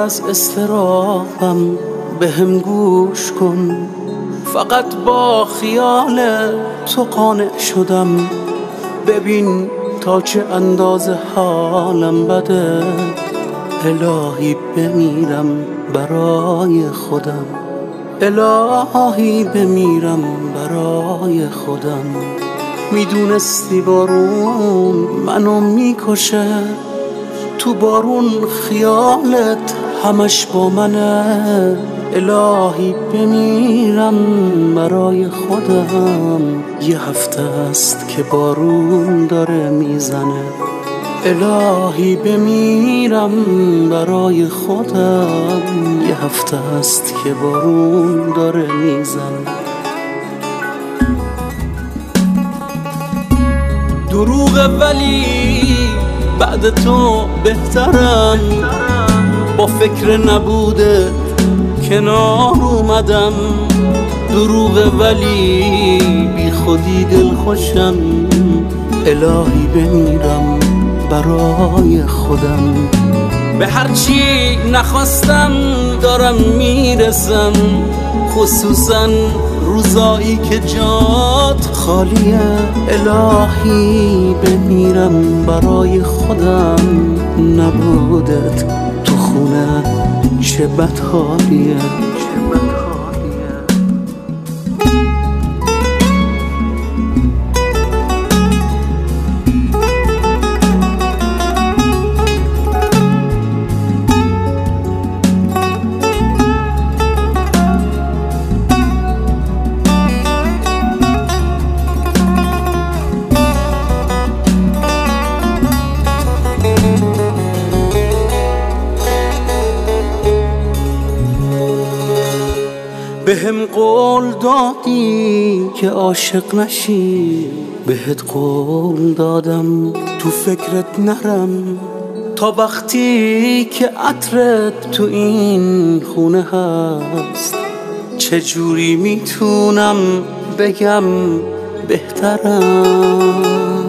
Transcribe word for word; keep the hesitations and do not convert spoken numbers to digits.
از اضطرابم بهم گوش کن. فقط با خیال تو قانع شدم، ببین تا چه اندازه حالم بده. الهی بمیرم برای خودم، الهی بمیرم برای خودم. میدونستی بارون منو میکشه، تو بارون خیالت همش با منه. الهی بمیرم برای خودم، یه هفته است که بارون داره میزنه. الهی بمیرم برای خودم، یه هفته است که بارون داره میزنه. دروغه ولی بعد تو بهترم، با فکر نبوده کنار اومدم. دروغه ولی بی خودی دل خوشم، الهی بمیرم برای خودم. به هرچی نخواستم دارم میرسم، خصوصا روزایی که جات خالیه. الهی بمیرم برای خودم، نبودت تو خونه چه بدحالیه. بهم قول دادی که عاشق نشی، بهت قول دادم تو فکرت نرم. تا وقتی که عطرت تو این خونه هست، چجوری میتونم بگم بهترم.